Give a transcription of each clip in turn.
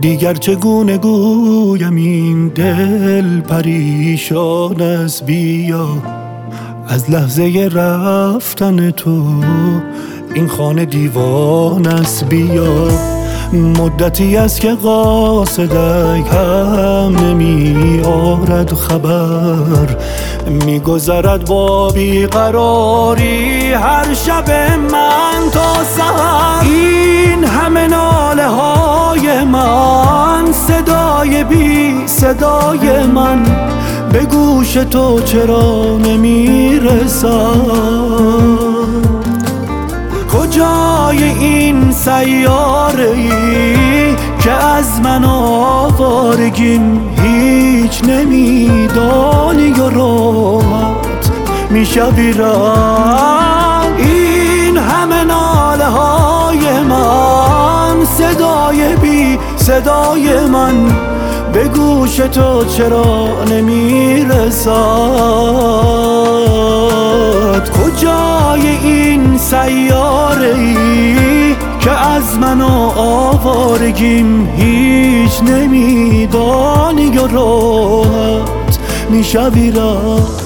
دیگر چگونه گویم این دل پریشان است، بیا از لحظه رفتن تو این خانه دیوان است. بیا مدتی است که قاصدک هم نمی آرد خبر، می گذرد با بیقراری هر شب من تا سحر. این همه ناله های من، صدای بی صدای من به گوش تو چرا نمی رسد؟ کجای این سیاره ای که از من آوارگیم هیچ نمیدانی و راحت میشوی رفت؟ این همه ناله های من، صدای بی صدای من به گوش تو چرا نمیرسد؟ کجای این سیاره ای که از من و آوارگیم هیچ نمیدانی و راحت میشوی رفت؟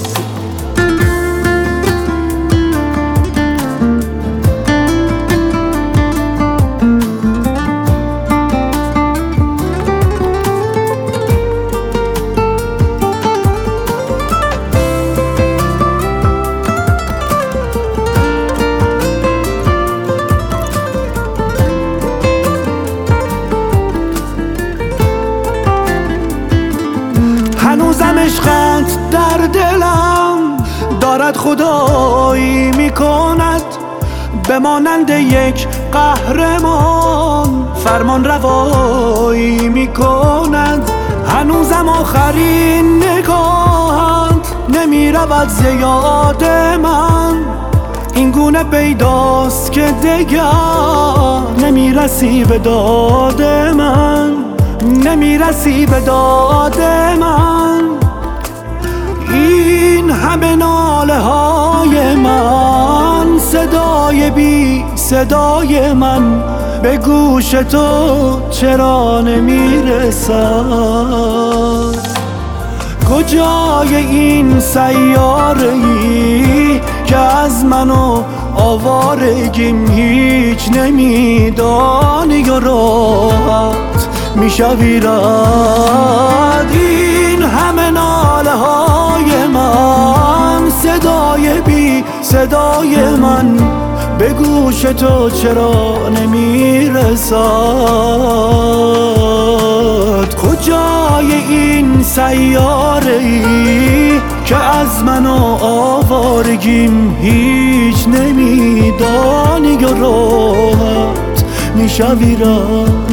هنوزم عشقت در دلم دارد خدایی میکند، به مانند یک قهرمان فرمان روایی میکند. هنوزم آخرین نگاهت نمیرود ز یاد من، این گونه پیداست که دیگر نمیرسی به داد من، نمیرسی به داد من. این همه ناله های من، صدای بی صدای من به گوش تو چرا نمیرسد؟ کجای این سیاره ای که از من و آوارگیم هیچ نمیدانی و راحت میشوی رد؟ این همه ناله های من، صدای بی صدای من به گوش تو چرا نمیرسد؟ کجای این سیاره ای که از من و آوارگیم هیچ نمیدانی و راحت میشوی رد؟